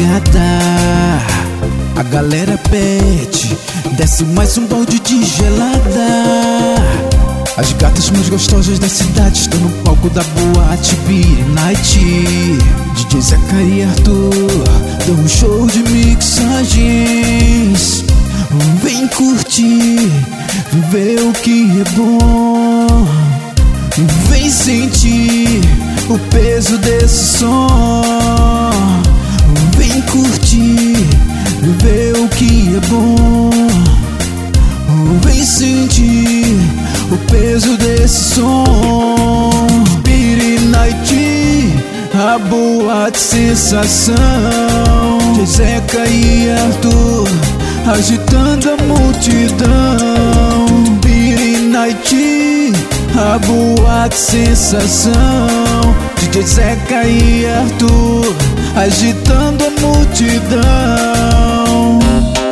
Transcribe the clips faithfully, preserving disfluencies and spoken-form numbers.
madrugada, a galera pede, desce mais um balde de gelada. As gatas mais gostosas da cidade estão no palco da boate Beer Night. D J Zeca e Arthur dão um show de mixagens. Vem curtir, ver o que é bom. Vem sentir o peso desse som. Vem curtir, ver o que é bom. Vem sentir o peso desse som. Beer Night, a boate sensação. D J Zeca e Arthur agitando a multidão. Beer Night, a boate sensação. D J Zeca e Arthur agitando a multidão.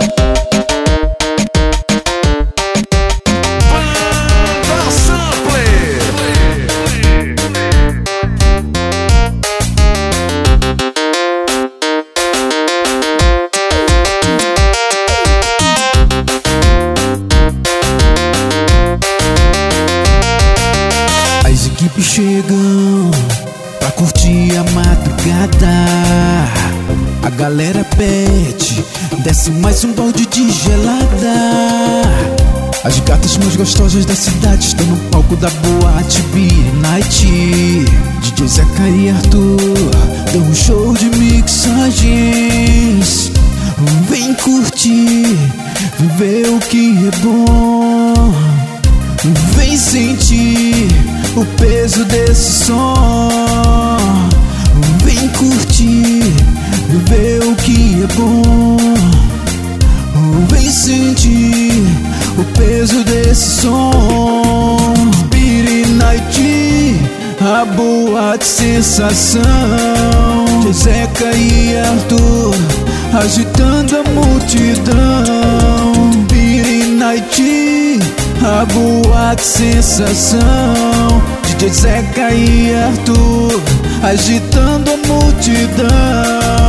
As equipes chegam pra curtir a madrugada, a galera pede, desce mais um balde de gelada. As gatas mais gostosas da cidade estão no palco da boate Beer Night. D J Zeca e Arthur dão um show de mixagens. Vem curtir, ver o que é bom. Vem sentir o peso desse som. Vem curtir, ver o que é bom. Vem sentir o peso desse som. Beer Night, a boate sensação. D J Zeca e Arthur agitando a multidão. Beer Night, a boate sensação. D J Zeca e Arthur agitando a multidão.